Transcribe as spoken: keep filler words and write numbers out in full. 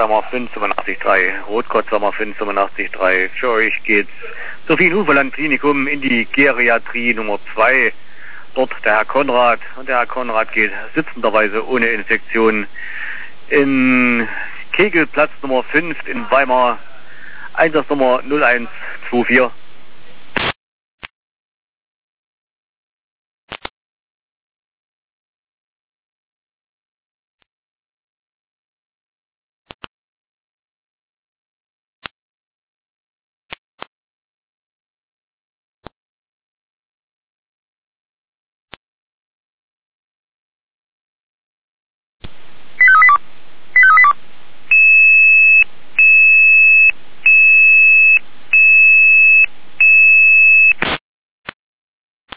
Sommer fünfundachtzig Komma drei, Rotkotz Sommer fünfundachtzig Komma drei. Für euch geht's Sophien-Huferland Klinikum in die Geriatrie Nummer zwei. Dort der Herr Konrad. Und der Herr Konrad geht sitzenderweise ohne Infektion in Kegelplatz Nummer fünf in Weimar. Einsatznummer null eins zwei vier.